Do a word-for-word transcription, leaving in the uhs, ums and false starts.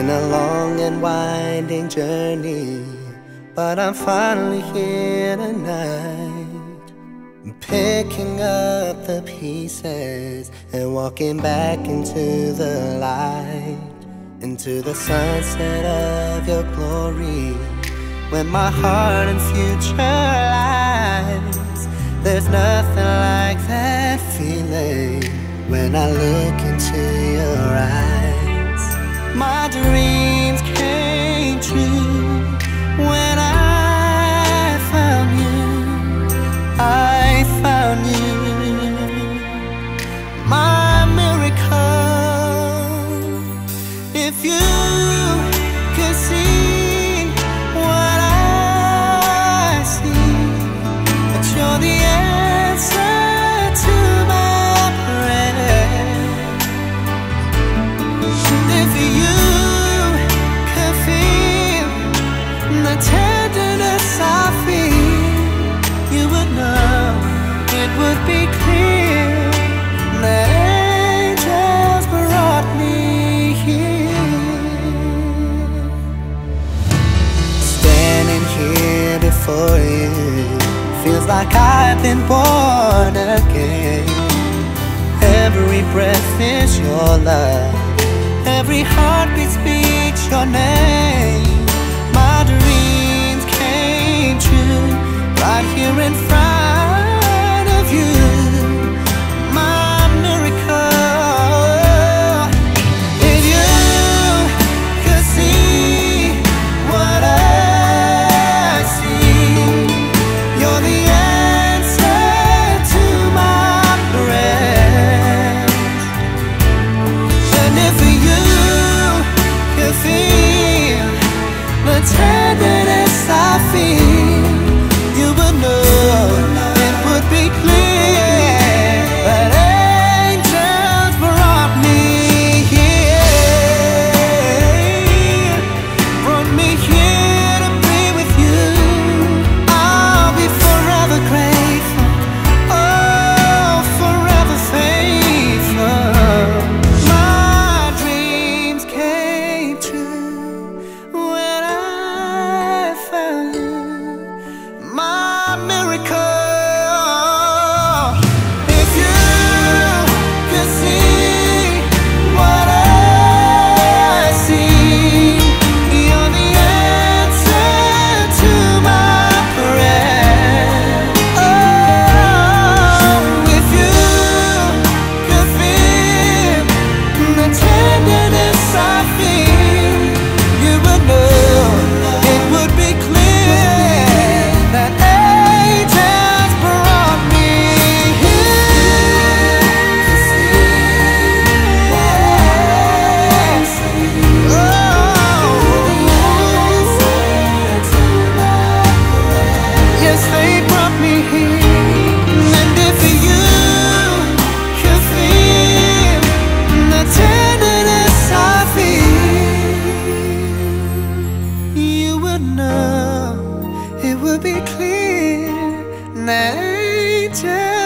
been a long and winding journey, but I'm finally here tonight. I'm picking up the pieces and walking back into the light, into the sunset of your glory, when my heart and future lies. There's nothing like that feeling when I look into your eyes. My dreams came true when I found you. I found you, my miracle. If you could see what I see, that you're the answer to my prayers. If you could feel the tenderness I feel, you would know, it would be clear that angels brought me here. Standing here before you feels like I've been born again. Every breath is your love, every heartbeat speaks your name. My dreams came true right here in front of you, my miracle. If you could see what I see, you're the answer to my prayers. And if you could feel the tenderness I feel, you would know, it would be clear that angels brought me here, brought me here to be with you. I'll be forever grateful, oh, forever faithful. My dreams came true when I found you, my miracle. If you could see what I see, you're the answer to my prayer. Oh, if you could feel the tenderness I feel, you would know, it would be clear that angels brought me here. Oh, yes, they brought me here. And if you could feel the tenderness I feel, you would know, it would be clear that angels